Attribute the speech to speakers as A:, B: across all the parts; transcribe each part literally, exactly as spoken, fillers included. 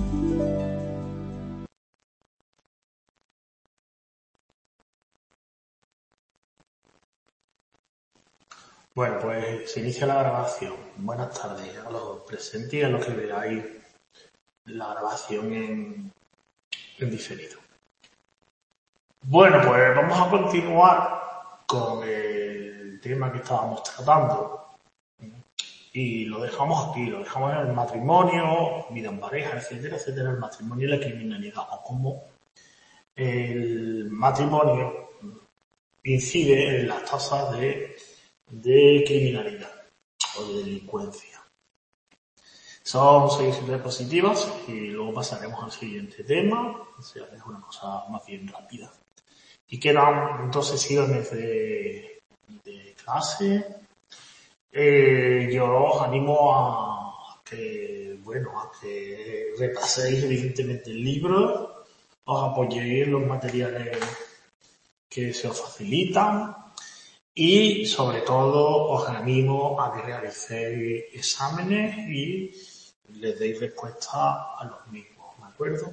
A: Bueno, pues se inicia la grabación. Buenas tardes a los presentes y a los que veáis la grabación en, en diferido. Bueno, pues vamos a continuar con el tema que estábamos tratando y lo dejamos aquí, lo dejamos en el matrimonio, vida en pareja, etcétera, etcétera, el matrimonio y la criminalidad, o cómo el matrimonio incide en las tasas de de criminalidad o de delincuencia. Son seis diapositivas y luego pasaremos al siguiente tema. O sea, es una cosa más bien rápida. Y quedan dos sesiones de, de clase. Eh, yo os animo a que, bueno, a que repaséis evidentemente el libro, os apoyéis en los materiales que se os facilitan. Y sobre todo os animo a que realicéis exámenes y les deis respuesta a los mismos, ¿de acuerdo?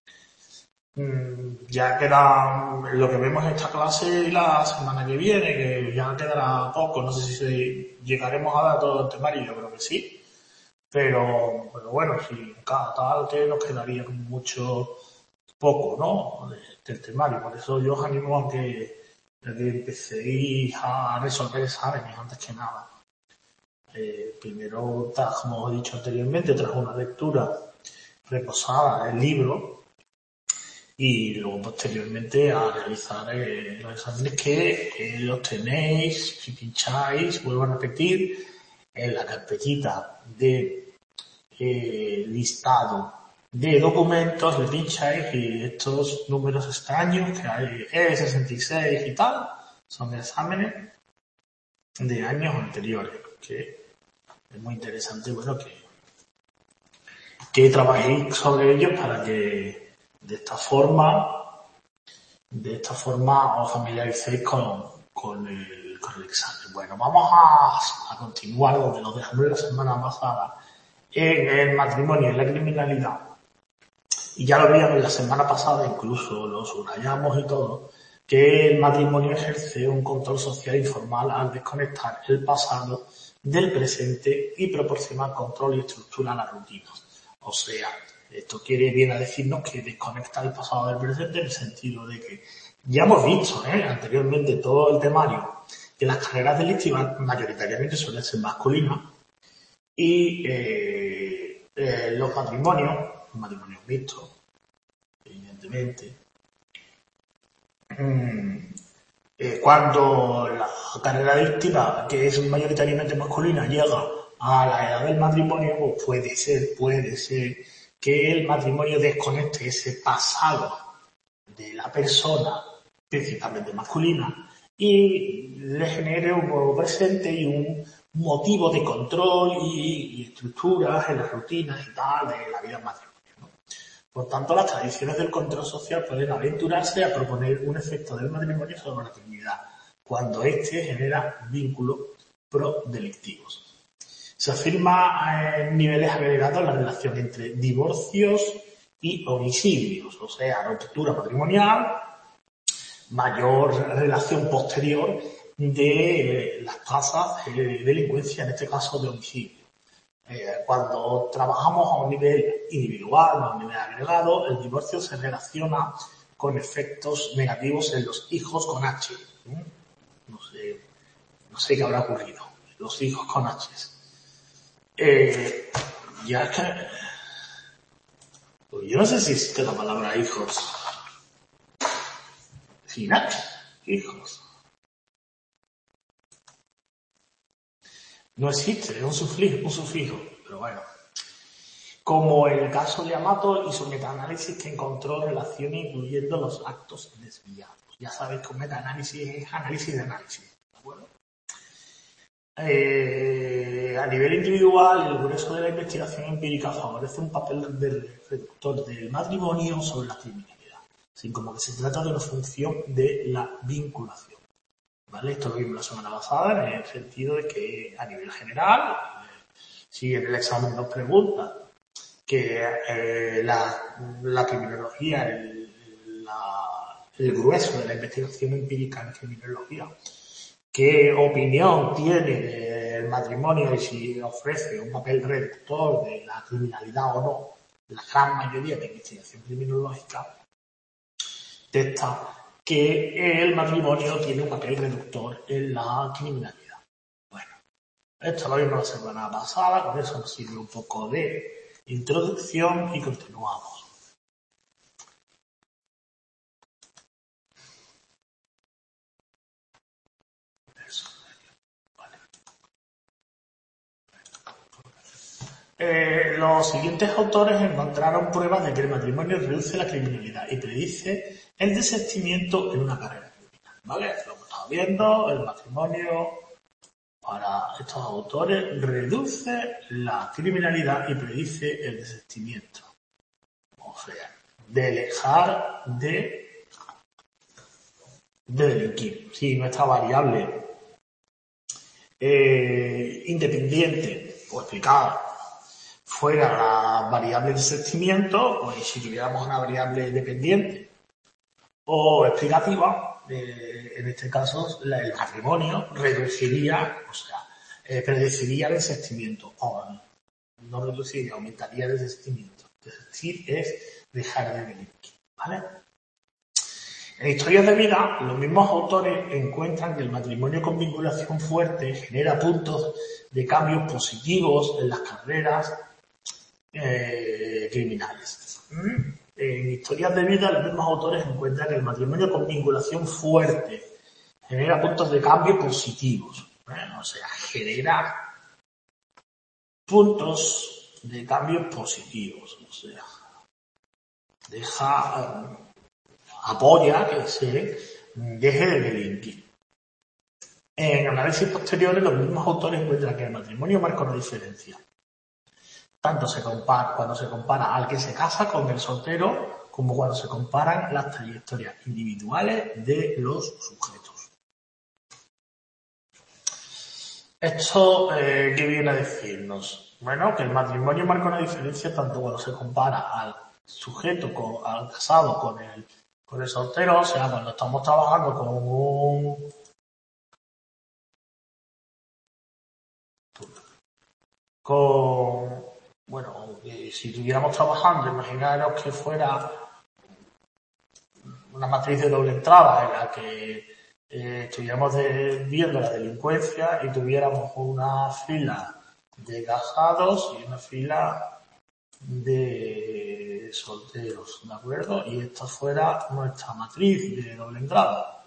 A: Ya queda lo que vemos en esta clase la semana que viene, que ya quedará poco, no sé si llegaremos a dar todo el temario, yo creo que sí, pero, pero bueno, si cada tal que nos quedaría como mucho poco, ¿no? Del temario, por eso yo os animo a que que empecéis a resolver exámenes antes que nada. Eh, primero, tras, como he dicho anteriormente, tras una lectura reposada del libro y luego posteriormente a realizar eh, los exámenes que eh, los tenéis, si pincháis, vuelvo a repetir, en la carpetita de eh, listado de documentos, le pincháis y estos números extraños que hay E sesenta y seis y tal, son exámenes de años anteriores, que es muy interesante, bueno, que, que trabajéis sobre ellos para que de esta forma, de esta forma os familiaricéis con, con, el, con el examen. Bueno, vamos a, a continuar donde nos dejamos la semana pasada en el matrimonio y la criminalidad. Y ya lo veíamos la semana pasada, incluso lo subrayamos y todo, que el matrimonio ejerce un control social informal al desconectar el pasado del presente y proporcionar control y estructura a las rutinas. O sea, esto quiere bien a decirnos que desconecta el pasado del presente en el sentido de que ya hemos visto ¿eh? anteriormente todo el temario que las carreras delictivas mayoritariamente suelen ser masculinas y eh, eh, los matrimonios, matrimonios mixtos, evidentemente, eh, cuando la carrera delictiva, que es mayoritariamente masculina, llega a la edad del matrimonio, pues puede ser, puede ser que el matrimonio desconecte ese pasado de la persona, principalmente masculina, y le genere un nuevo presente y un motivo de control y, y estructuras en las rutinas y tal de la vida matrimonial. Por tanto, las tradiciones del control social pueden aventurarse a proponer un efecto del matrimonio sobre la comunidad, cuando éste genera vínculos prodelictivos. Se afirma en niveles agregados la relación entre divorcios y homicidios, o sea, ruptura matrimonial, mayor relación posterior de las tasas de delincuencia, en este caso de homicidio. Eh, cuando trabajamos a un nivel individual, a un nivel agregado, el divorcio se relaciona con efectos negativos en los hijos con H. ¿eh? No sé, no sé qué habrá ocurrido. Los hijos con H. Eh, ya es que, pues yo no sé si existe la palabra hijos sin H. Hijos. No existe, es un sufijo, un sufijo, pero bueno. Como el caso de Amato y su metaanálisis que encontró relaciones incluyendo los actos desviados. Ya sabéis que un metaanálisis es análisis de análisis, ¿de acuerdo? Eh, a nivel individual, el grueso de la investigación empírica favorece un papel del reductor del matrimonio sobre la criminalidad, así como que se trata de una función de la vinculación. ¿Vale? Esto lo vimos la semana pasada en el sentido de que a nivel general, si en el examen nos pregunta que eh, la, la criminología, el, la, el grueso de la investigación empírica en criminología, qué opinión tiene el matrimonio y si ofrece un papel reductor de la criminalidad o no, la gran mayoría de investigación criminológica detecta que el matrimonio tiene un papel reductor en la criminalidad. Bueno, esto lo vimos la semana pasada, con eso nos sirve un poco de introducción y continuamos. Eso. Vale. Eh, los siguientes autores encontraron pruebas de que el matrimonio reduce la criminalidad y predice el desistimiento en una carrera criminal. ¿Vale? Lo que estamos viendo, el matrimonio para estos autores reduce la criminalidad y predice el desistimiento. O sea, de dejar de, de delinquir. Si nuestra variable eh, independiente o explicada fuera la variable de desistimiento, pues si tuviéramos una variable dependiente o explicativa, eh, en este caso la, el matrimonio reduciría, o sea, eh, predeciría el desistimiento, o no reduciría, aumentaría el desistimiento. Desistir es dejar de delinquir, ¿vale? En historias de vida, los mismos autores encuentran que el matrimonio con vinculación fuerte genera puntos de cambios positivos en las carreras eh, criminales. ¿Mm? En historias de vida, los mismos autores encuentran que el matrimonio con vinculación fuerte genera puntos de cambio positivos. Bueno, o sea, genera puntos de cambio positivos. O sea, deja, apoya que se deje de delinquir. En análisis posteriores, los mismos autores encuentran que el matrimonio marca una diferencia. Tanto se compara, cuando se compara al que se casa con el soltero, como cuando se comparan las trayectorias individuales de los sujetos. ¿Esto eh, qué viene a decirnos? Bueno, que el matrimonio marca una diferencia tanto cuando se compara al sujeto, con, al casado con el, con el soltero, o sea, cuando estamos trabajando con un... con... Bueno, si estuviéramos trabajando, imaginaros que fuera una matriz de doble entrada en la que eh, estuviéramos de, viendo la delincuencia y tuviéramos una fila de casados y una fila de solteros, ¿de acuerdo? Y esta fuera nuestra matriz de doble entrada.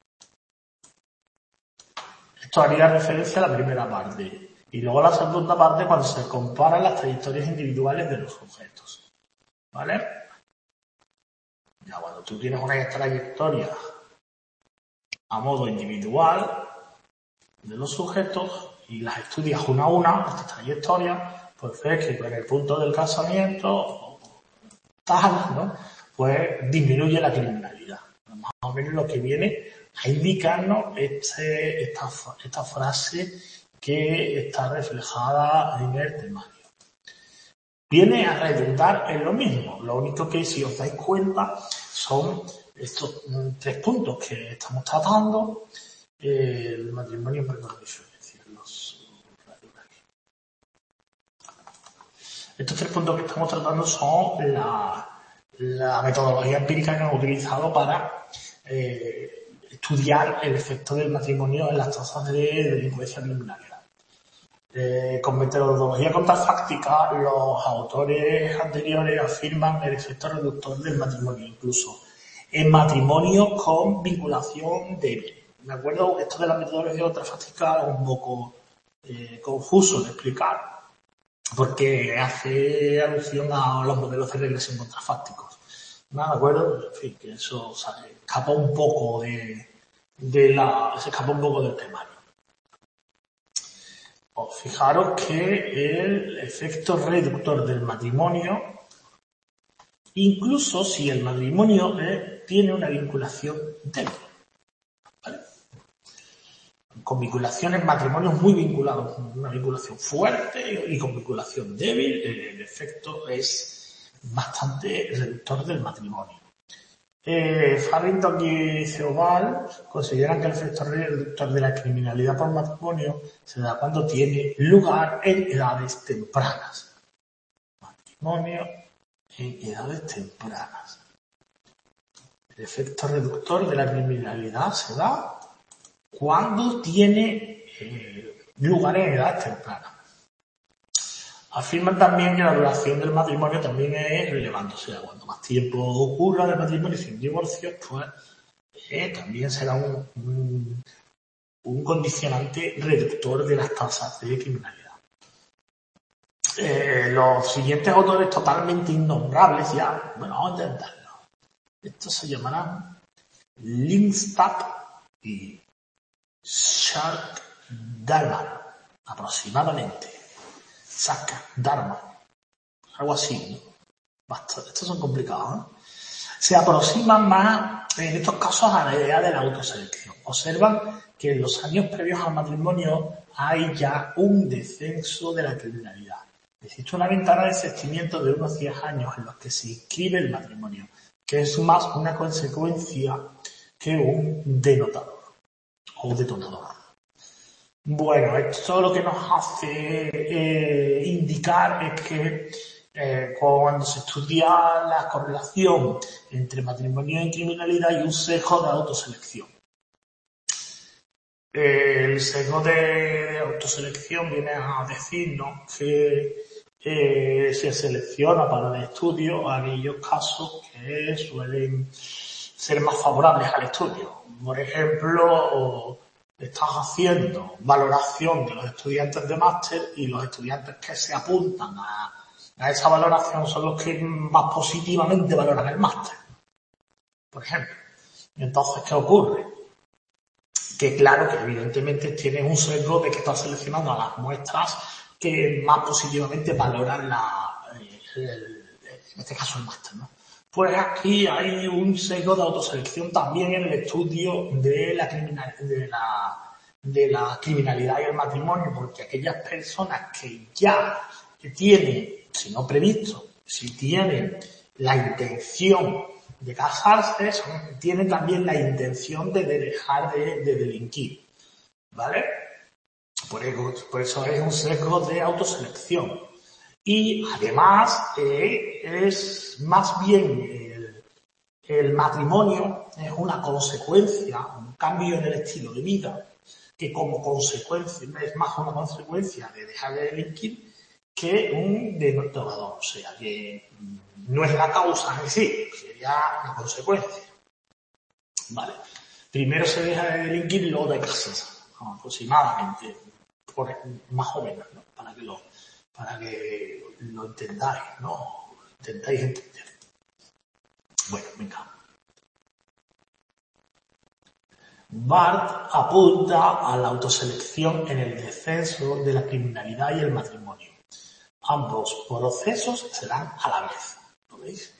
A: Esto haría referencia a la primera parte. Y luego la segunda parte cuando se comparan las trayectorias individuales de los sujetos. ¿Vale? Ya cuando tú tienes una trayectoria a modo individual de los sujetos y las estudias una a una, estas trayectorias, pues ves que en el punto del casamiento, tal, ¿no? Pues disminuye la criminalidad. Más o menos lo que viene a indicarnos este, esta, esta frase que está reflejada en el temario. Viene a redundar en lo mismo, lo único que si os dais cuenta son estos tres puntos que estamos tratando, eh, el matrimonio en una diferencia. Los... Estos tres puntos que estamos tratando son la, la metodología empírica que hemos utilizado para eh, estudiar el efecto del matrimonio en las tasas de delincuencia criminal. Eh, con metodología contrafáctica, los autores anteriores afirman el efecto reductor del matrimonio, incluso en matrimonio con vinculación débil. ¿De acuerdo? Esto de la metodología contrafáctica es un poco eh, confuso de explicar, porque hace alusión a los modelos de regresión contrafácticos. ¿No? ¿De acuerdo? En fin, que eso, o sea, escapa un poco de, de la, se escapa un poco del temario. Fijaros que el efecto reductor del matrimonio, incluso si el matrimonio eh, tiene una vinculación débil, ¿vale? con vinculaciones, matrimonios muy vinculados, una vinculación fuerte y con vinculación débil, el efecto es bastante reductor del matrimonio. Eh, Farrington y Theobald consideran que el efecto reductor de la criminalidad por matrimonio se da cuando tiene lugar en edades tempranas. Matrimonio en edades tempranas. El efecto reductor de la criminalidad se da cuando tiene eh, lugar en edades tempranas. Afirman también que la duración del matrimonio también es relevante, o sea, cuando más tiempo ocurra del matrimonio sin divorcio, pues eh, también será un, un, un condicionante reductor de las tasas de criminalidad. Eh, los siguientes autores totalmente innombrables ya, bueno, vamos a intentarlo. Estos se llamarán Lindstad y Shark Dharma, aproximadamente. Saka, Dharma, algo así, ¿no? Basta, estos son complicados, ¿no? Se aproximan más, en estos casos, a la idea de la autoselección. Observan que en los años previos al matrimonio hay ya un descenso de la criminalidad. Existe una ventana de sentimiento de unos diez años en los que se inscribe el matrimonio, que es más una consecuencia que un denotador o un detonador. Bueno, esto lo que nos hace eh, indicar es que eh, cuando se estudia la correlación entre matrimonio y criminalidad hay un sesgo de autoselección. El sesgo de, de autoselección viene a decirnos que eh, se selecciona para el estudio aquellos casos que suelen ser más favorables al estudio. Por ejemplo, estás haciendo valoración de los estudiantes de máster y los estudiantes que se apuntan a, a esa valoración son los que más positivamente valoran el máster, por ejemplo. Entonces, ¿qué ocurre? Que claro, que evidentemente tienes un sesgo de que estás seleccionando a las muestras que más positivamente valoran la, el, el, en este caso el máster, ¿no? Pues aquí hay un sesgo de autoselección también en el estudio de la, criminal, de la, de la criminalidad y el matrimonio, porque aquellas personas que ya tienen, si no previsto, si tienen la intención de casarse, son, tienen también la intención de dejar de, de delinquir, ¿vale? Por eso, por eso es un sesgo de autoselección. Y además eh, es más bien el, el matrimonio es una consecuencia, un cambio en el estilo de vida, que como consecuencia, es más una consecuencia de dejar de delinquir que un denotador. O sea, que no es la causa en sí, sería una consecuencia. Vale. Primero se deja de delinquir y luego de casarse, aproximadamente, por, más o menos, ¿no? Para que lo para que lo entendáis, ¿no? Intentáis entender. Bueno, venga. Barth apunta a la autoselección en el descenso de la criminalidad y el matrimonio. Ambos procesos se dan a la vez. ¿Lo veis?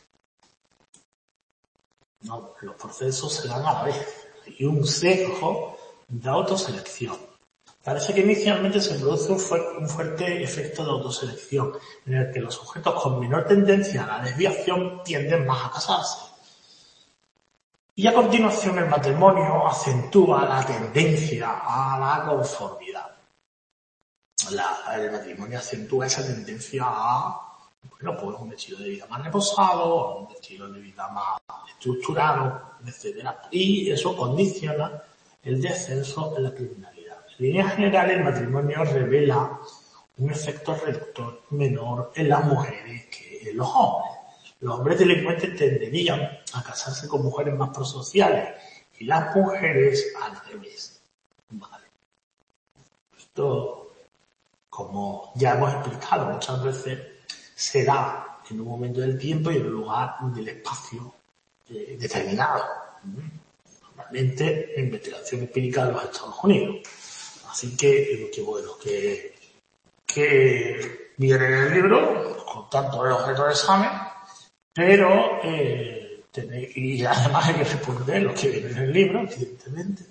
A: No, los procesos se dan a la vez. Hay un sesgo de autoselección. Parece que inicialmente se produce un, fu un fuerte efecto de autoselección, en el que los sujetos con menor tendencia a la desviación tienden más a casarse. Y a continuación el matrimonio acentúa la tendencia a la conformidad. La, el matrimonio acentúa esa tendencia a, bueno, pues un estilo de vida más reposado, un estilo de vida más estructurado, etcétera. Y eso condiciona el descenso en la criminalidad. En línea general, el matrimonio revela un efecto reductor menor en las mujeres que en los hombres. Los hombres delincuentes tenderían a casarse con mujeres más prosociales y las mujeres al revés. Vale. Esto, como ya hemos explicado muchas veces, se da en un momento del tiempo y en un lugar del espacio eh, determinado. Normalmente en investigación empírica de los Estados Unidos. Así que, que bueno, que, que viene en el libro, con tanto el objeto de examen, pero eh, tenéis, y además hay que responder lo que viene en el libro, evidentemente,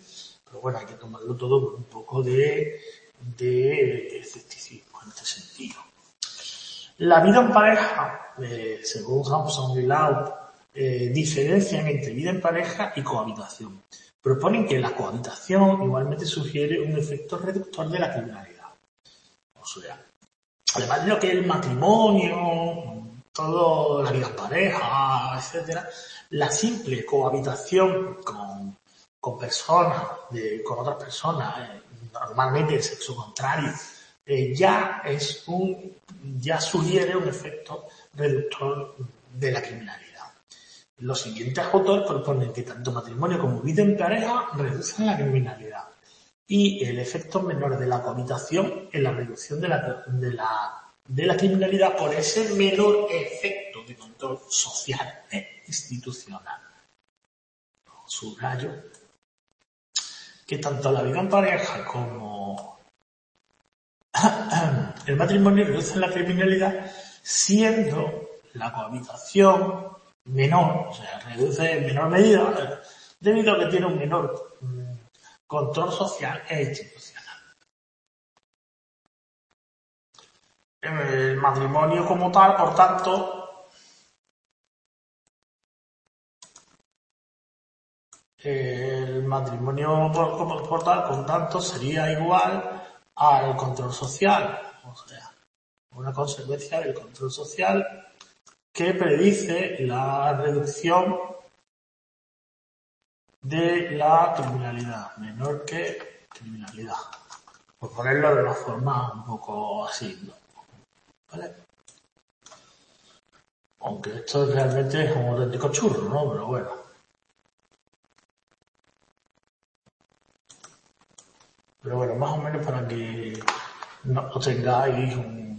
A: Pero bueno, hay que tomarlo todo con un poco de, de escepticismo en este sentido. La vida en pareja, eh, según Samson y Lau, eh, diferencian entre vida en pareja y cohabitación. Proponen que la cohabitación igualmente sugiere un efecto reductor de la criminalidad. O sea, además de lo que es el matrimonio, todo la vida en pareja, etcétera, la simple cohabitación con, con personas, de, con otras personas, eh, normalmente de sexo contrario, eh, ya es un, ya sugiere un efecto reductor de la criminalidad. Los siguientes autores proponen que tanto matrimonio como vida en pareja reducen la criminalidad y el efecto menor de la cohabitación en la reducción de la, de la, de la criminalidad por ese menor efecto de control social e institucional. Subrayo que tanto la vida en pareja como el matrimonio reducen la criminalidad, siendo la cohabitación menor, o sea, reduce en menor medida, debido a que tiene un menor mmm, control social e institucional. El matrimonio como tal, por tanto, el matrimonio por, por, por tal, por tanto, sería igual al control social, o sea, una consecuencia del control social que predice la reducción de la criminalidad, menor que criminalidad. Por ponerlo de una forma un poco así, ¿no? ¿Vale? Aunque esto realmente es un auténtico churro, ¿no? Pero bueno. Pero bueno, más o menos para que no tengáis un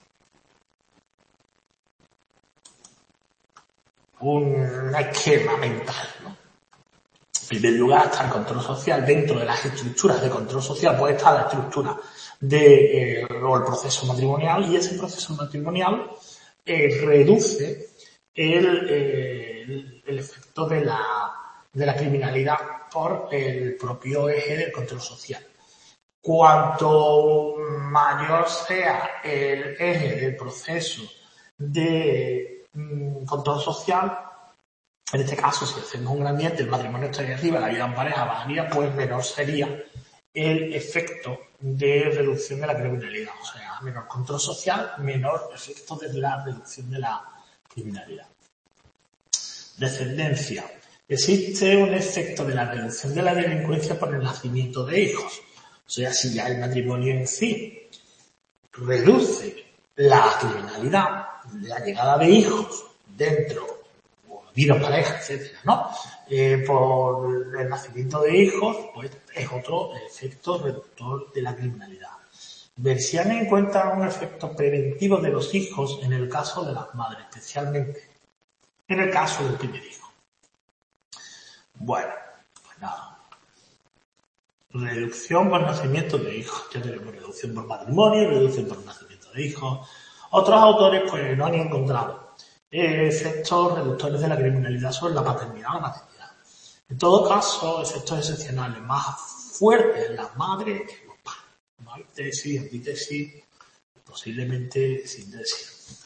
A: un esquema mental, ¿no? En primer lugar está el control social. Dentro de las estructuras de control social puede estar la estructura de, eh, o el proceso matrimonial, y ese proceso matrimonial eh, reduce el, eh, el, el efecto de la, de la criminalidad por el propio eje del control social. Cuanto mayor sea el eje del proceso de mm, control social, en este caso, si hacemos un gradiente, el matrimonio está ahí arriba, la vida en pareja bajaría, pues menor sería el efecto de reducción de la criminalidad. O sea, menor control social, menor efecto de la reducción de la criminalidad. Descendencia. Existe un efecto de la reducción de la delincuencia por el nacimiento de hijos. O sea, si ya el matrimonio en sí reduce la criminalidad, la llegada de hijos dentro, vida, pareja, etcétera, ¿no? Eh, por el nacimiento de hijos, pues es otro efecto reductor de la criminalidad. Versiane encuentra un efecto preventivo de los hijos en el caso de las madres, especialmente en el caso del primer hijo. Bueno, pues nada. Reducción por nacimiento de hijos. Ya tenemos reducción por matrimonio, reducción por nacimiento de hijos. Otros autores pues no han encontrado efectos reductores de la criminalidad sobre la paternidad o la maternidad. En todo caso, efectos excepcionales más fuertes en las madres que en los padres. No hay tesis, antítesis, posiblemente síntesis.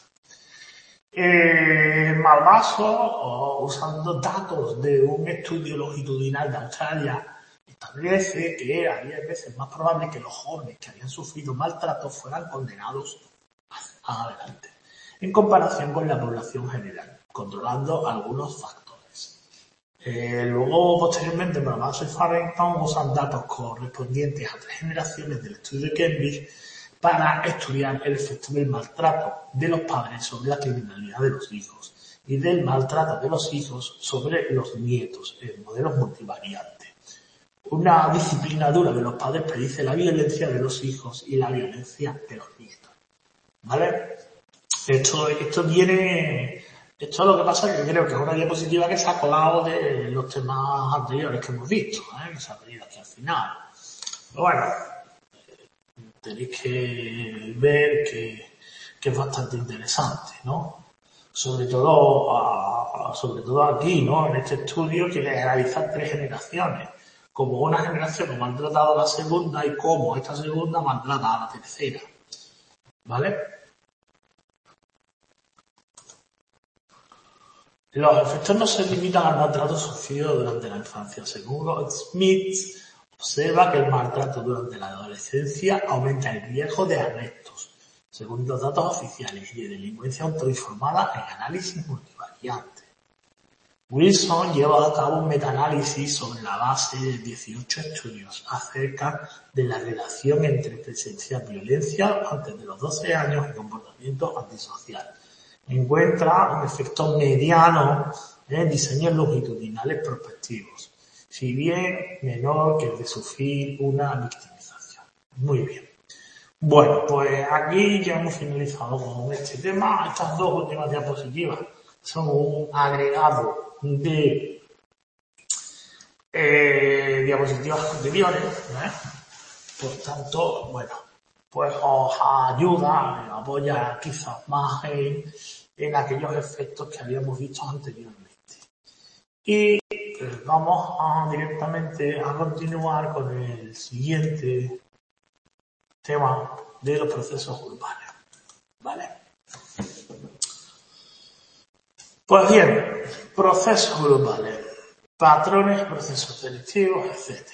A: Eh, Malvaso, usando datos de un estudio longitudinal de Australia, establece que era diez veces más probable que los jóvenes que habían sufrido maltrato fueran condenados a adelante, en comparación con la población general, controlando algunos factores. Eh, luego, posteriormente, Malvaso y Farrington usan datos correspondientes a tres generaciones del estudio de Cambridge para estudiar el efecto del maltrato de los padres sobre la criminalidad de los hijos y del maltrato de los hijos sobre los nietos en modelos multivariantes. Una disciplina dura de los padres predice la violencia de los hijos y la violencia de los nietos. ¿Vale? Esto, esto viene, esto es lo que pasa, que creo que es una diapositiva que se ha colado de los temas anteriores que hemos visto, ¿eh? Que se ha venido aquí al final. Pero bueno, tenéis que ver que, que es bastante interesante, ¿no? Sobre todo, a, sobre todo aquí, ¿no? En este estudio quiere analizar tres generaciones, cómo una generación maltratado a la segunda y cómo esta segunda maltrata a la tercera. ¿Vale? Los efectos no se limitan al maltrato sufrido durante la infancia. Según Goldsmith, observa que el maltrato durante la adolescencia aumenta el riesgo de arrestos, según los datos oficiales, y de delincuencia autoinformada en análisis multivariante. Wilson lleva a cabo un metaanálisis sobre la base de dieciocho estudios acerca de la relación entre presenciar violencia antes de los doce años y comportamiento antisocial. Encuentra un efecto mediano en diseños longitudinales prospectivos, si bien menor que el de sufrir una victimización. Muy bien. Bueno, pues aquí ya hemos finalizado con este tema. Estas dos últimas diapositivas son un agregado de eh, diapositivas anteriores, ¿eh? Por tanto, bueno, pues os ayuda, os apoya quizás más en, en aquellos efectos que habíamos visto anteriormente. Y pues, vamos a, directamente a continuar con el siguiente tema de los procesos grupales. ¿Vale? Pues bien, procesos grupales, patrones, procesos selectivos, etcétera.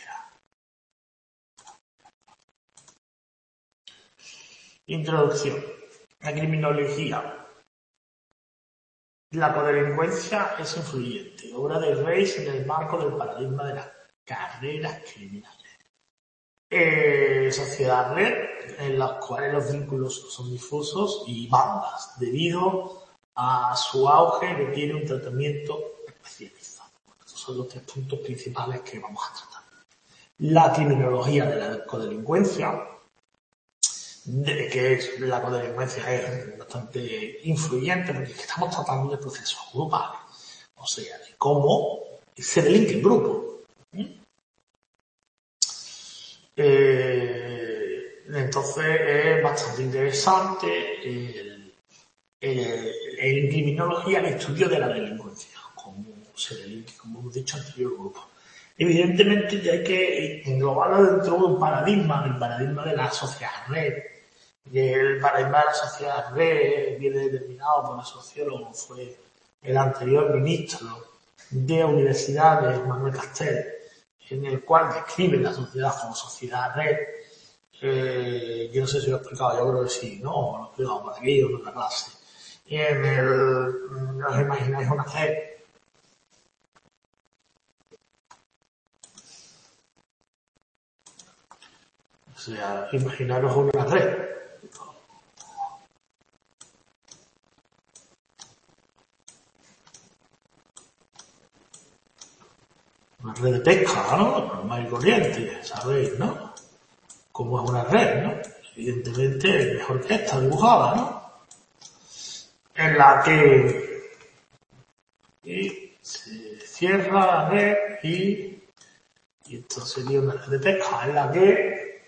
A: Introducción. La criminología. La codelincuencia es influyente, obra de Reis en el marco del paradigma de las carreras criminales. Eh, sociedad red, en las cuales los vínculos son difusos y bandas, debido a su auge requiere un tratamiento especializado. Estos son los tres puntos principales que vamos a tratar. La criminología de la codelincuencia, de que es, la codelincuencia es bastante influyente porque es que estamos tratando de procesos grupales, o sea, de cómo se delinque en grupo. Eh, entonces es bastante interesante el, el, en criminología el estudio de la delincuencia, cómo se delinque, como hemos dicho anterior grupo. Evidentemente ya hay que englobarlo dentro de un paradigma, el paradigma de la sociedad red. El paradigma de la sociedad red viene determinado por el sociólogo, fue el anterior ministro de universidades, Manuel Castel, en el cual describe la sociedad como sociedad red. Eh, yo no sé si lo he explicado, yo creo que sí, ¿no? Lo he explicado por aquí o en otra clase. Y en el, ¿os imagináis una red? O sea, imaginaros una red. Una red de pesca, ¿no? Normal y corriente, ¿sabéis, no? Como es una red, ¿no? Evidentemente es mejor que esta dibujada, ¿no? En la que y se cierra la red y, y esto sería una red de pesca en la que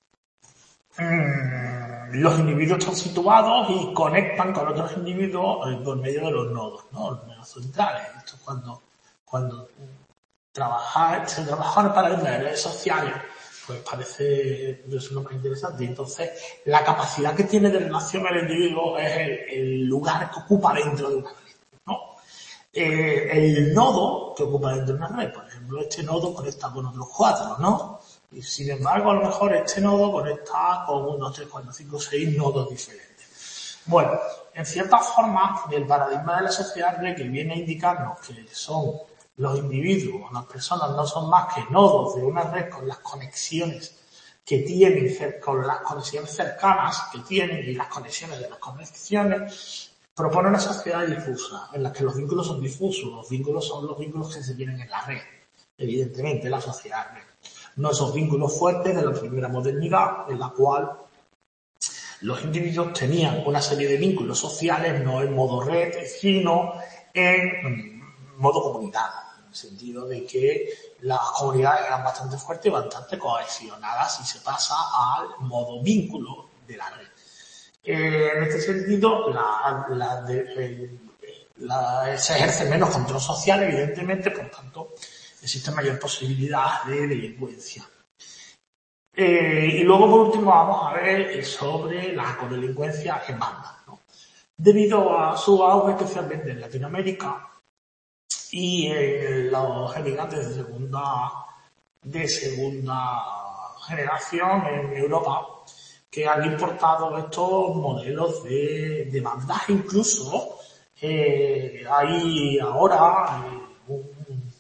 A: mmm, los individuos están situados y conectan con otros individuos eh, por medio de los nodos, ¿no? Los nodos centrales. Esto es cuando, cuando trabajar, se trabaja en el paradigma de redes sociales, pues parece es lo más interesante. Entonces, la capacidad que tiene de relación el individuo es el, el lugar que ocupa dentro de una red, ¿no? Eh, el nodo que ocupa dentro de una red, por ejemplo, este nodo conecta con otros cuatro, ¿no? Y sin embargo, a lo mejor este nodo conecta con uno, dos, tres, cuatro, cinco, seis nodos diferentes. Bueno, en cierta forma, el paradigma de la sociedad red que viene a indicarnos que son los individuos, las personas no son más que nodos de una red con las conexiones que tienen, con las conexiones cercanas que tienen y las conexiones de las conexiones, propone una sociedad difusa en la que los vínculos son difusos. Los vínculos son los vínculos que se tienen en la red, evidentemente la sociedad red. No esos vínculos fuertes de la primera modernidad en la cual los individuos tenían una serie de vínculos sociales no en modo red, sino en modo comunidad, en el sentido de que las comunidades eran bastante fuertes y bastante cohesionadas y se pasa al modo vínculo de la red. Eh, en este sentido, la, la de, el, la, se ejerce menos control social, evidentemente, por tanto, existe mayor posibilidad de delincuencia. Eh, y luego, por último, vamos a ver sobre la codelincuencia en banda, ¿no? Debido a su auge, especialmente en Latinoamérica y en los emigrantes de segunda, de segunda generación en Europa, que han importado estos modelos de, de bandas. Incluso eh, hay ahora eh, un,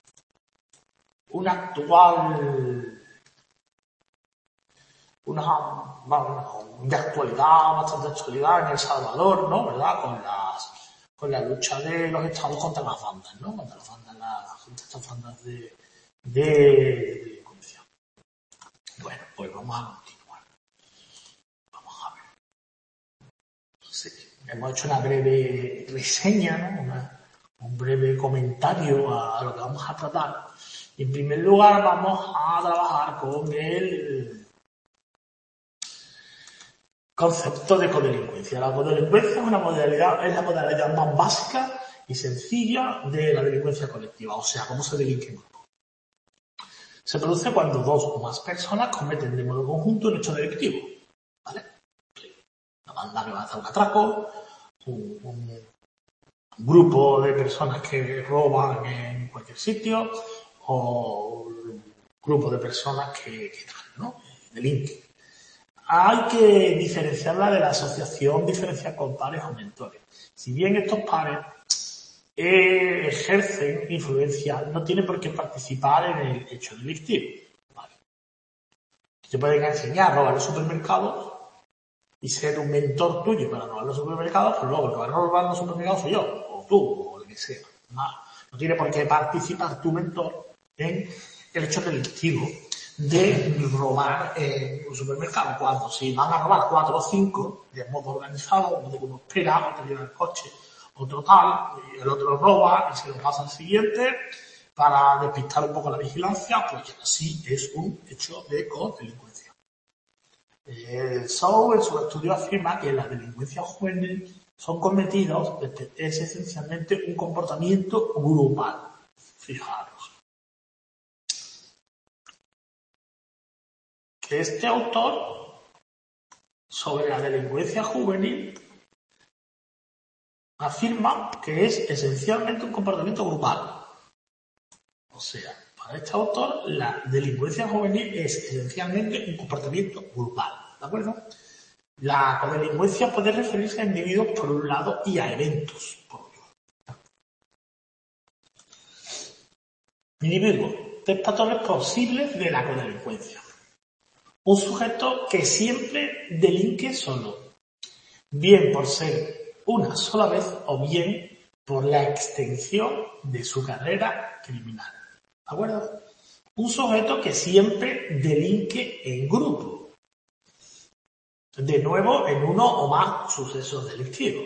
A: un actual una, bueno, de actualidad, bastante actualidad en El Salvador, ¿no? ¿Verdad? Con las, con la lucha de los estados contra las bandas, ¿no? Contra las bandas, las, contra estas bandas de, de, de delincuencia. Bueno, pues vamos a continuar. Vamos a ver. Sí, hemos hecho una breve reseña, ¿no? Una, un breve comentario a, a lo que vamos a tratar. En primer lugar, vamos a trabajar con el concepto de codelincuencia. La codelincuencia es una modalidad, es la modalidad más básica y sencilla de la delincuencia colectiva, o sea, cómo se delinque en grupo. Se produce cuando dos o más personas cometen de modo conjunto un hecho delictivo, ¿vale? Una banda que va a hacer un atraco, un, un, un grupo de personas que roban en cualquier sitio, o un grupo de personas que, que ¿no? delinquen. Hay que diferenciarla de la asociación diferencial con pares o mentores. Si bien estos pares eh, ejercen influencia, no tienen por qué participar en el hecho delictivo. Vale. Te pueden enseñar a robar los supermercados y ser un mentor tuyo para robar los supermercados, pero luego el que va a robar los supermercados soy yo, o tú, o lo que sea. No, no tiene por qué participar tu mentor en el hecho delictivo de robar en un supermercado. Cuando si van a robar cuatro o cinco de modo organizado, donde uno espera, otro lleva el coche, otro tal, y el otro roba y se lo pasa al siguiente para despistar un poco la vigilancia, pues ya sí es un hecho de codelincuencia. Eh, Shaw en su estudio afirma que la delincuencia juvenil son cometidos, es esencialmente un comportamiento grupal. Fijaros. Este autor, sobre la delincuencia juvenil, afirma que es esencialmente un comportamiento grupal. O sea, para este autor, la delincuencia juvenil es esencialmente un comportamiento grupal. ¿De acuerdo? La codelincuencia puede referirse a individuos por un lado y a eventos por otro. Individuos, tres patrones posibles de la codelincuencia. Un sujeto que siempre delinque solo, bien por ser una sola vez o bien por la extensión de su carrera criminal. ¿De acuerdo? Un sujeto que siempre delinque en grupo, de nuevo en uno o más sucesos delictivos.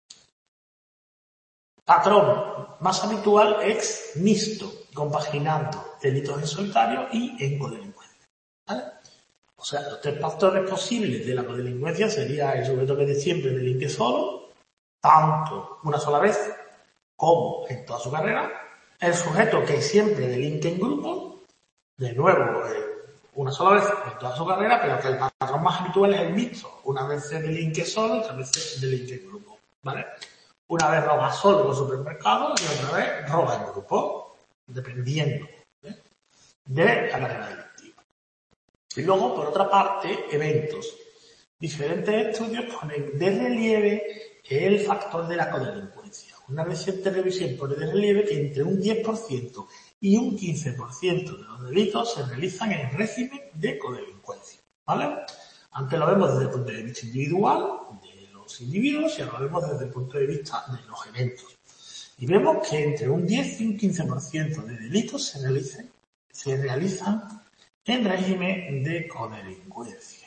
A: Patrón más habitual es mixto, compaginando delitos en solitario y en codelincuencia. ¿Vale? O sea, los tres factores posibles de la codelincuencia sería el sujeto que de siempre delinque solo, tanto una sola vez como en toda su carrera, el sujeto que siempre delinque en grupo, de nuevo eh, una sola vez en toda su carrera, pero que el patrón más habitual es el mixto. Una vez se delinque solo, otra vez se delinque en grupo, ¿vale? Una vez roba solo en los supermercados y otra vez roba en grupo, dependiendo ¿eh? de la carrera delictiva. Y luego, por otra parte, eventos. Diferentes estudios ponen de relieve el factor de la codelincuencia. Una reciente revisión pone de relieve que entre un diez por ciento y un quince por ciento de los delitos se realizan en régimen de codelincuencia. ¿Vale? Antes lo vemos desde el punto de vista individual, de los individuos, y ahora lo vemos desde el punto de vista de los eventos. Y vemos que entre un diez y un quince por ciento de delitos se realizan, se realizan en régimen de codelincuencia.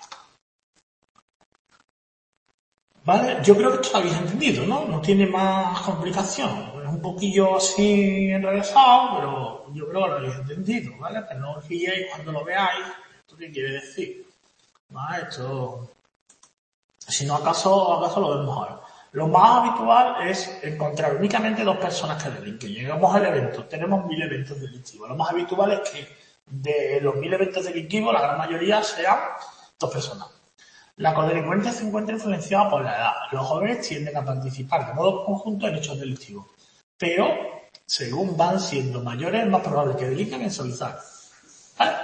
A: ¿Vale? Yo creo que esto lo habéis entendido, ¿no? No tiene más complicación. Es un poquillo así enrevesado, pero yo creo que lo habéis entendido, ¿vale? Pero no os guiéis cuando lo veáis. ¿Esto qué quiere decir? ¿Vale? Esto... Si no, acaso, acaso lo vemos ahora. Lo más habitual es encontrar únicamente dos personas que delinquen. Llegamos al evento, tenemos mil eventos delictivos. Lo más habitual es que de los mil eventos delictivos, la gran mayoría sean dos personas. La codelincuencia se encuentra influenciada por la edad. Los jóvenes tienden a participar de modo conjunto en hechos delictivos, pero según van siendo mayores es más probable que delincan en solitario. ¿Vale?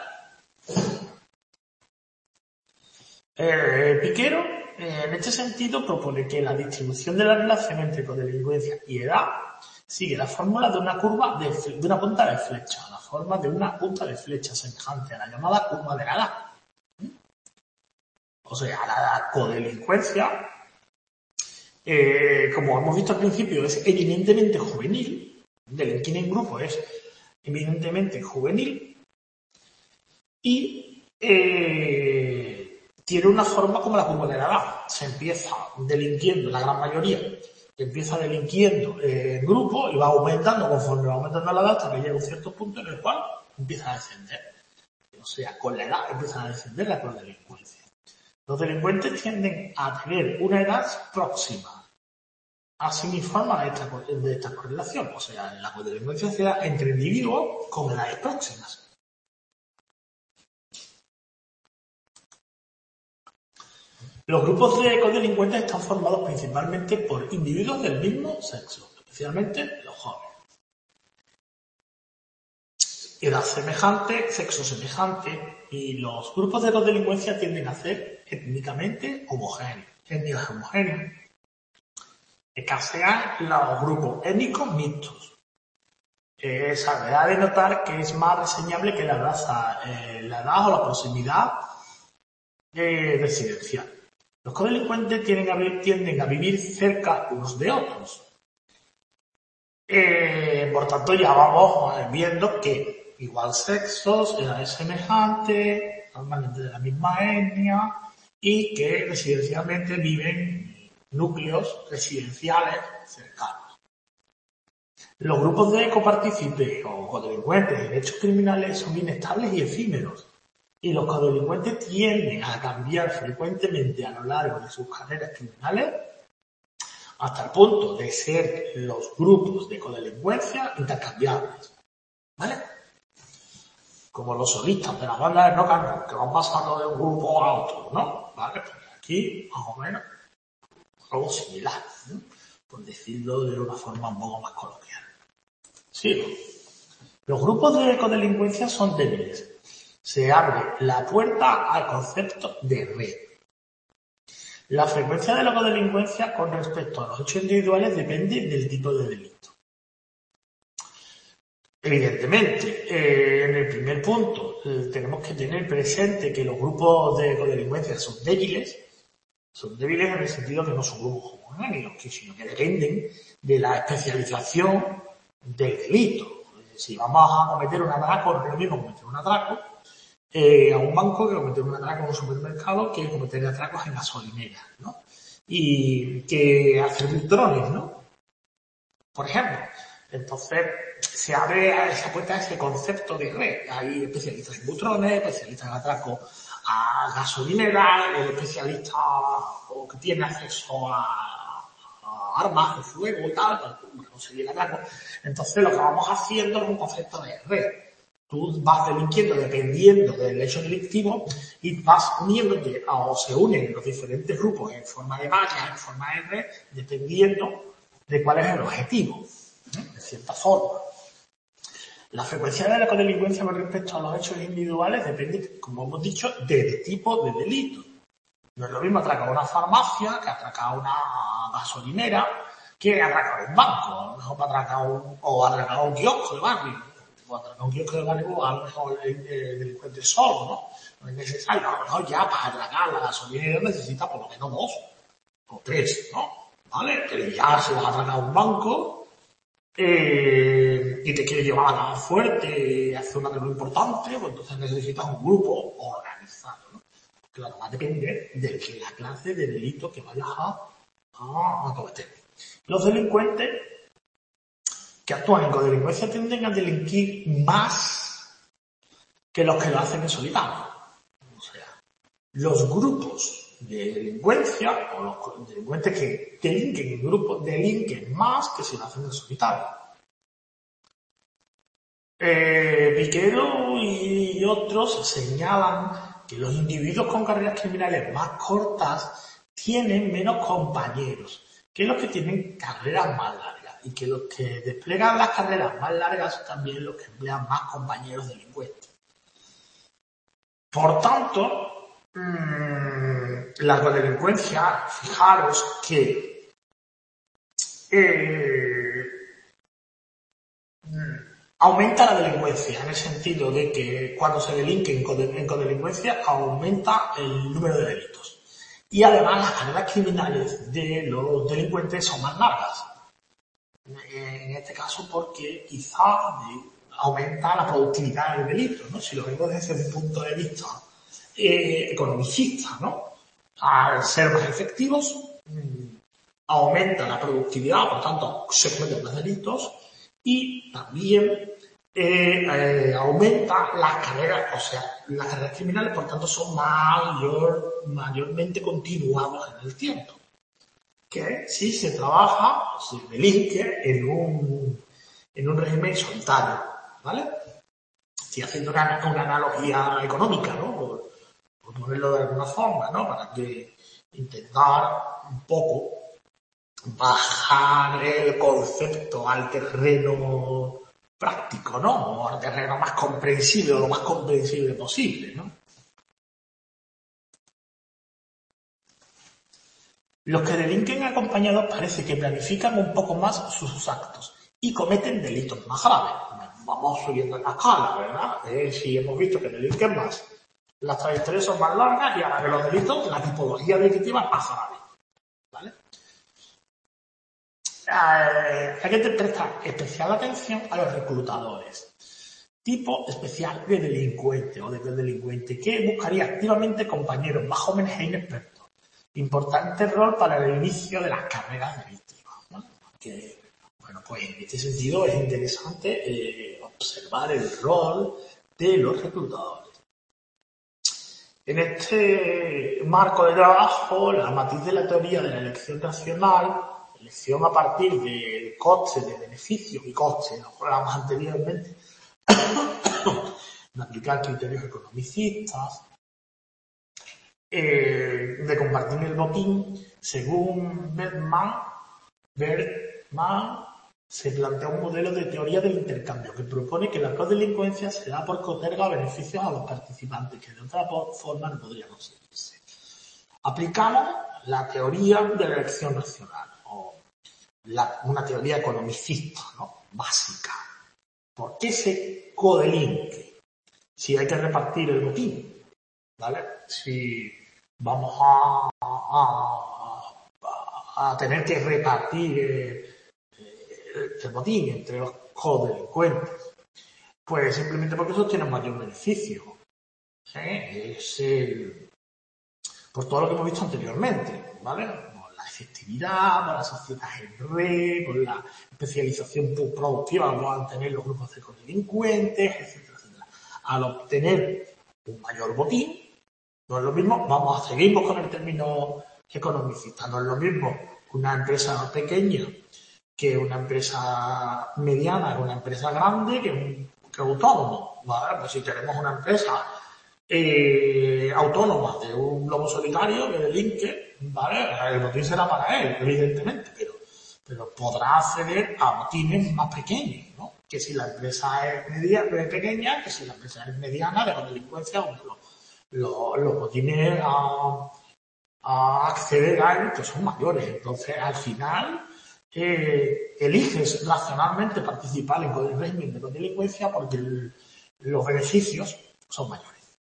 A: Eh, Piquero, eh, en este sentido, propone que la distribución de la relación entre codelincuencia y edad sigue la fórmula de una curva de, de una punta de flecha, la forma de una punta de flecha semejante a la llamada curva de la edad. O sea, la codelincuencia, eh, como hemos visto al principio, es eminentemente juvenil. Delinquir en grupo es eminentemente juvenil y eh, tiene una forma como la curva de la edad. Se empieza delinquiendo, la gran mayoría, empieza delinquiendo en grupo y va aumentando conforme va aumentando la edad hasta que llega a un cierto punto en el cual empieza a descender. O sea, con la edad empieza a descender la codelincuencia. Los delincuentes tienden a tener una edad próxima. Así mi forma de esta, de esta correlación. O sea, la codelincuencia se da entre individuos con edades próximas. Los grupos de codelincuentes están formados principalmente por individuos del mismo sexo, especialmente los jóvenes. Edad semejante, sexo semejante, y los grupos de codelincuencia tienden a ser étnicamente homogéneos, étnicas homogéneas. Escasean los grupos étnicos mixtos. Eh, se ha de notar que es más reseñable que la raza, eh, la edad o la proximidad eh, residencial. Los codelincuentes tienden a, tienden a vivir cerca unos de otros. Eh, por tanto, ya vamos viendo que igual sexos, edades semejantes, normalmente de la misma etnia, y que residencialmente viven núcleos residenciales cercanos. Los grupos de copartícipes o codelincuentes en hechos criminales son inestables y efímeros, y los codelincuentes tienden a cambiar frecuentemente a lo largo de sus carreras criminales hasta el punto de ser los grupos de codelincuencia intercambiables. ¿Vale? Como los solistas de las bandas de rock and roll, que van pasando de un grupo a otro, ¿no? ¿Vale? Pues aquí, más o menos, algo similar, ¿no? Por decirlo de una forma un poco más coloquial. Sí. Los grupos de codelincuencia son débiles. Se abre la puerta al concepto de red. La frecuencia de la codelincuencia con respecto a los hechos individuales depende del tipo de delito. Evidentemente, eh, en el primer punto eh, tenemos que tener presente que los grupos de codelincuencia son débiles, son débiles en el sentido que no son grupos homogéneos, sino que dependen de la especialización del delito. Si vamos a cometer un atraco, no es lo mismo cometer un atraco eh, a un banco que cometer un atraco en un supermercado que cometer atracos en gasolineras, ¿no? Y que hacer drones, ¿no? Por ejemplo. Entonces, se abre a esa puerta ese concepto de red. Hay especialistas en butrones, especialistas en atraco a gasolineras, especialistas o que tienen acceso a, a armas de fuego y tal, para conseguir el atraco. Entonces, lo que vamos haciendo es un concepto de red. Tú vas delinquiendo dependiendo del hecho delictivo y vas uniéndote o se unen los diferentes grupos en forma de malla, en forma de red, dependiendo de cuál es el objetivo. De cierta forma. La frecuencia de la codelincuencia con respecto a los hechos individuales depende, como hemos dicho, del tipo de delito. No es lo mismo atracar una farmacia que atracar una gasolinera que atracar un banco. A lo mejor para atracar un, o atracar un kiosco de barrio. O atracar un kiosco de barrio, a lo mejor el, el delincuente solo, ¿no? No es necesario. A lo mejor ya para atracar la gasolinera necesita por lo menos dos o tres, ¿no? ¿Vale? Pero ya si vas a atracar un banco, Eh, y te quiere llevar a la fuerte y hacer una cosa importante, pues entonces necesitas un grupo organizado, ¿no? Claro, va a depender de que la clase de delito que vayas a, a, a cometer. Los delincuentes que actúan en codelincuencia tienden a delinquir más que los que lo hacen en solitario. O sea, los grupos de delincuencia, o los delincuentes que delinquen en grupos, delinquen más que si lo hacen en solitario. Eh, Piquero y otros señalan que los individuos con carreras criminales más cortas tienen menos compañeros que los que tienen carreras más largas, y que los que desplegan las carreras más largas son también los que emplean más compañeros delincuentes. Por tanto, mmm, la codelincuencia, fijaros que eh, aumenta la delincuencia, en el sentido de que cuando se delinque en codelincuencia aumenta el número de delitos. Y además las carreras criminales de los delincuentes son más largas. En este caso porque quizá aumenta la productividad del delito, ¿no? Si lo vemos desde un punto de vista eh, economicista, ¿no? Al ser más efectivos, mmm, aumenta la productividad, por tanto se cometen más delitos, y también eh, eh, aumenta las carreras, o sea, las carreras criminales, por tanto, son mayor, mayormente continuadas en el tiempo. Que si se trabaja, o se delinque en un, en un régimen solitario, ¿vale? Estoy haciendo una, una analogía económica, ¿no? Por, por ponerlo de alguna forma, ¿no? Para que intentar un poco bajar el concepto al terreno práctico, ¿no? O al terreno más comprensible, o lo más comprensible posible, ¿no? Los que delinquen acompañados parece que planifican un poco más sus actos y cometen delitos más graves. Vamos subiendo en la escala, ¿verdad? Eh, si hemos visto que delinquen más, las trayectorias son más largas, y ahora que los delitos, la tipología delictiva es más grave, ¿vale? Eh, hay que prestar especial atención a los reclutadores. Tipo especial de delincuente o de delincuente que buscaría activamente compañeros más jóvenes e inexpertos. Importante rol para el inicio de las carreras delictivas, ¿no? Que, bueno, pues en este sentido es interesante eh, observar el rol de los reclutadores. En este marco de trabajo, la matriz de la teoría de la elección racional, elección a partir del coste de beneficios y coste, lo hablamos anteriormente, de aplicar criterios economicistas, eh, de compartir el botín, según Bergman, Bergman se plantea un modelo de teoría del intercambio que propone que la codelincuencia se da porque otorga beneficios a los participantes que de otra forma no podrían conseguirse. Aplicamos la teoría de la elección racional, o la, una teoría economicista, ¿no? Básica. ¿Por qué se codelinque? Si hay que repartir el botín, ¿vale? Si vamos a, a, a, a tener que repartir eh, el botín entre los codelincuentes, pues simplemente porque esos tienen mayor beneficio. ¿Eh? Es el, por todo lo que hemos visto anteriormente, ¿vale? Por la efectividad, por la sociedad en red, por la especialización productiva que van a tener los grupos de codelincuentes, etcétera, etcétera. Al obtener un mayor botín, no es lo mismo, vamos a seguir con el término economicista, no es lo mismo una empresa pequeña que una empresa mediana, que una empresa grande, que un que autónomo, ¿vale? Pues si tenemos una empresa eh, autónoma de un lobo solitario que delinque, ¿vale? El botín será para él, evidentemente, pero, pero podrá acceder a botines más pequeños, ¿no? Que si la empresa es media, pequeña, que si la empresa es mediana, de delincuencia, los, los, los botines a, a acceder a él pues son mayores. Entonces, al final, eh, eliges racionalmente participar en el régimen de delincuencia porque el, los beneficios son mayores.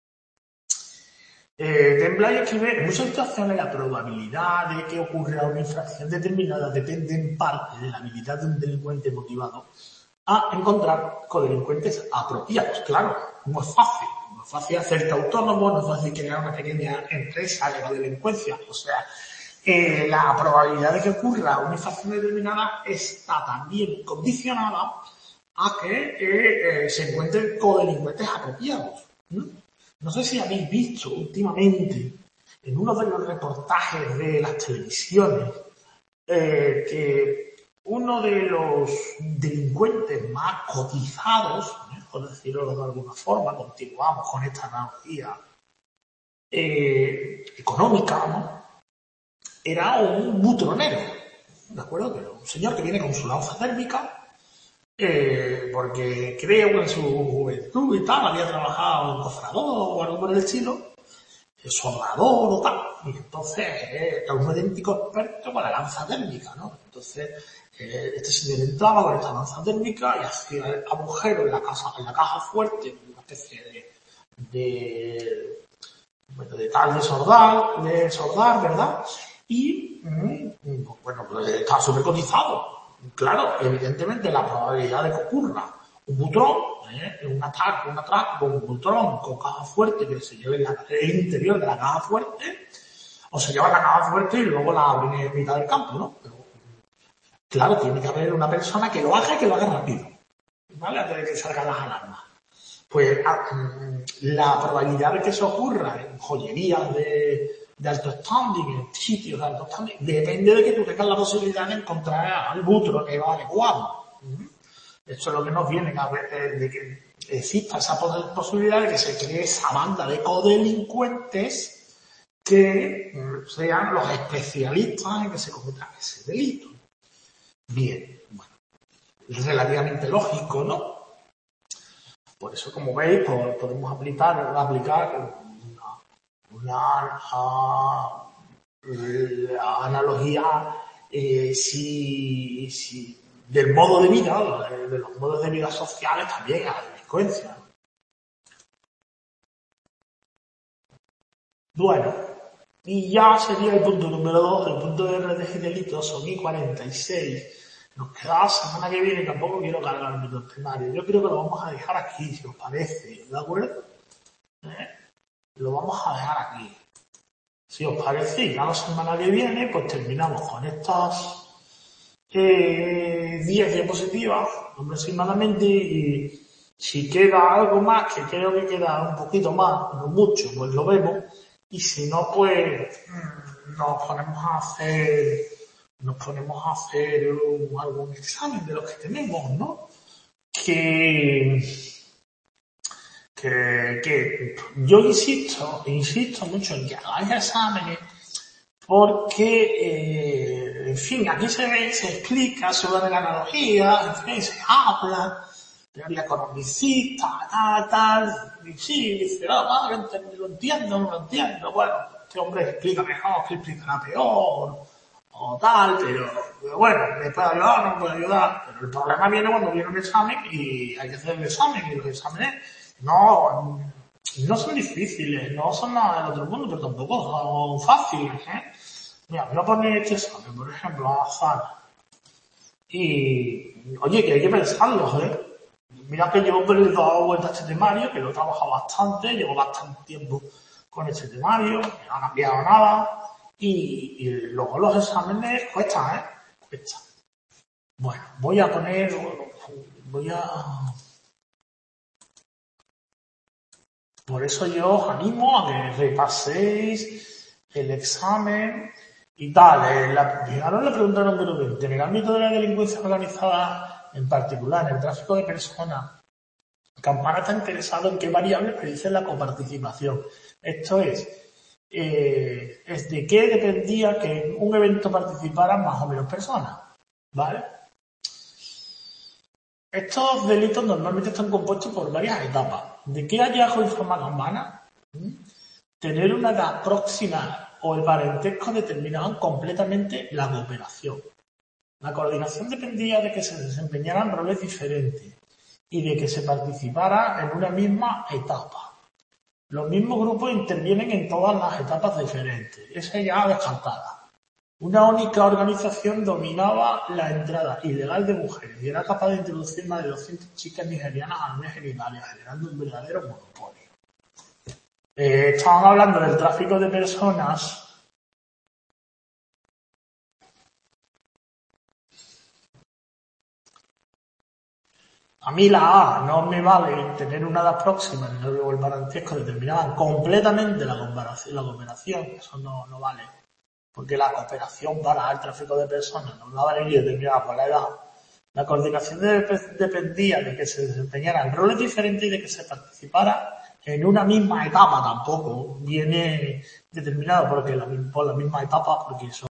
A: Eh, Temblay escribe, en muchas situaciones la probabilidad de que ocurra una infracción determinada depende en parte de la habilidad de un delincuente motivado a encontrar codelincuentes apropiados. Claro, no es fácil, no es fácil hacerte autónomo, no es fácil crear una pequeña empresa de codelincuencia, o sea, eh, la probabilidad de que ocurra una infracción determinada está también condicionada a que eh, eh, se encuentren codelincuentes apropiados. ¿no? No sé si habéis visto últimamente en uno de los reportajes de las televisiones, eh, que uno de los delincuentes más cotizados, ¿eh? por decirlo de alguna forma, continuamos con esta analogía eh, económica, ¿no? Era un butronero, ¿de acuerdo? Pero un señor que viene con su lanza térmica, eh, porque creo que en su juventud y tal había trabajado en cofrador o algo por el estilo, soldador o tal, y entonces eh, era un auténtico experto con la lanza térmica, ¿no? Entonces, eh, este señor entraba con esta lanza térmica y hacía el agujero en la, casa, en la caja fuerte, una especie de, de, bueno, de tal de sordar, de sordar, ¿verdad? Y, mm, bueno, pues está súper cotizado. Claro, evidentemente la probabilidad de que ocurra un butrón, ¿eh? un ataque, un atraco con un butrón, con caja fuerte que se lleve la, el interior de la caja fuerte, o se lleva la caja fuerte y luego la abren en mitad del campo, ¿no? Pero, claro, tiene que haber una persona que lo haga y que lo haga rápido, ¿vale? Antes de que salgan las alarmas. Pues la probabilidad de que eso ocurra en joyerías de, de alto standing, en sitios de alto standing, depende de que tú tengas la posibilidad de encontrar al butro que va adecuado. Eso es lo que nos viene a ver, de que exista esa posibilidad de que se cree esa banda de codelincuentes que sean los especialistas en que se cometa ese delito. Bien, bueno, es relativamente lógico, ¿no? Por eso, como veis, pues, podemos aplicar, aplicar una, una, una analogía eh, si, si, del modo de vida, de los modos de vida sociales también a la delincuencia. Bueno, y ya sería el punto número dos, el punto de redes y delitos, son I cuarenta y seis. Nos queda la semana que viene, tampoco quiero cargarme todo el temario. Yo creo que lo vamos a dejar aquí, si os parece, ¿de acuerdo? ¿Eh? Lo vamos a dejar aquí. Si os parece, ya la semana que viene, pues terminamos con estas eh, diez diapositivas, aproximadamente, y si queda algo más, que creo que queda un poquito más, no mucho, pues lo vemos, y si no, pues nos ponemos a hacer... nos ponemos a hacer un, algún examen de los que tenemos, ¿no? Que, que, que yo insisto, insisto mucho en que hagáis exámenes porque, eh, en fin, aquí se ve, se explica sobre la analogía, en fin, se habla, teoría economicista, tal, tal, y sí, dice, ah, madre, lo entiendo, no lo entiendo, bueno, este hombre explica mejor, que explicará peor, o tal, pero, pero bueno, me puede ayudar, no me puede ayudar, pero el problema viene cuando viene un examen y hay que hacer el examen, y los exámenes no, no son difíciles, no son nada del otro mundo, pero tampoco son fáciles, ¿eh? Mira, voy a poner este examen, por ejemplo, a azar. Y, oye, que hay que pensarlo, ¿eh? Mira que llevo dado vuelta a este temario, que lo he trabajado bastante, llevo bastante tiempo con este temario, no ha cambiado nada. Y, y luego los exámenes cuestan, ¿eh? Cuestan. Bueno, voy a poner, voy a... Por eso yo os animo a que repaséis el examen y tal. La, fijaros la pregunta número veinte. En el ámbito de la delincuencia organizada, en particular en el tráfico de personas, Campana está interesado en qué variables predicen la coparticipación. Esto es, Eh, es de qué dependía que en un evento participaran más o menos personas, ¿vale? Estos delitos normalmente están compuestos por varias etapas. ¿De qué hallazgo informa Campana? ¿Mm? Tener una edad próxima o el parentesco determinaban completamente la cooperación. La coordinación dependía de que se desempeñaran roles diferentes y de que se participara en una misma etapa. Los mismos grupos intervienen en todas las etapas diferentes. Esa ya descartada. Una única organización dominaba la entrada ilegal de mujeres y era capaz de introducir más de doscientas chicas nigerianas al mes en Italia, generando un verdadero monopolio. Eh, estaban hablando del tráfico de personas. A mí la A no me vale tener una edad próxima en el o el parentesco determinaban completamente la comparación, la cooperación, eso no, no vale. Porque la cooperación para el tráfico de personas no va a valer determinada por la edad. La coordinación dependía de que se desempeñaran roles diferentes y de que se participara en una misma etapa tampoco. Viene determinado porque la, por las mismas etapas, porque son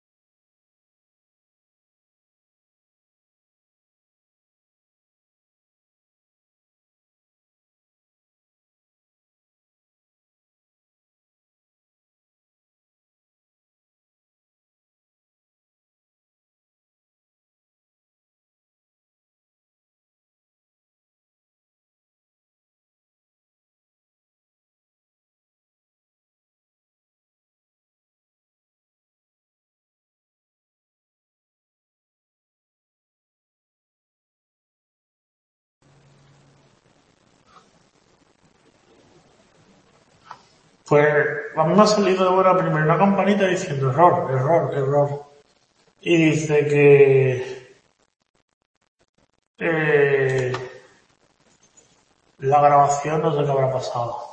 A: Pues a mí me ha salido de buena primera una campanita diciendo error, error, error. Y dice que eh, la grabación no sé qué habrá pasado.